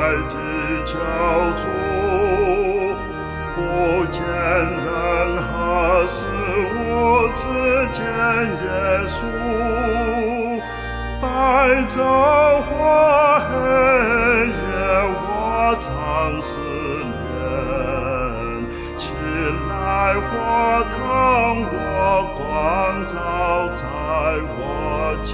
的救主，不见任何事物，只见耶稣。白昼或黑夜，我常思念，起来或疼，我光照在我前。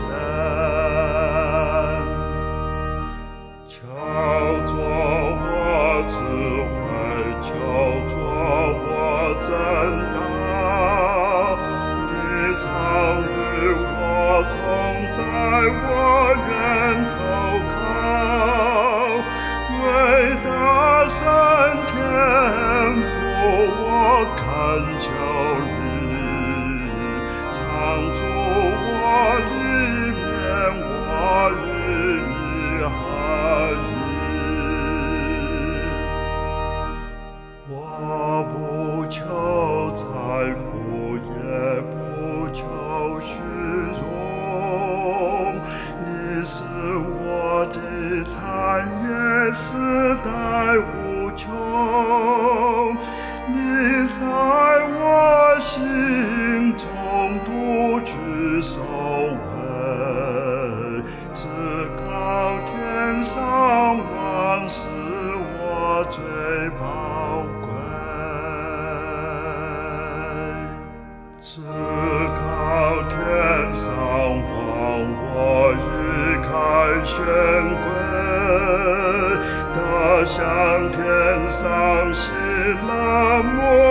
求作我智慧，求作我真道，你常与我同在，我愿投靠。伟大神天父，我恳求你，常住我里面，我与你合一。我不求财富，也不求虚荣，你是我的产业，世代无穷。你在我心中独居首位，至高天上望是我最宝贵。至高天上望，我已开显贵，得向天上喜乐。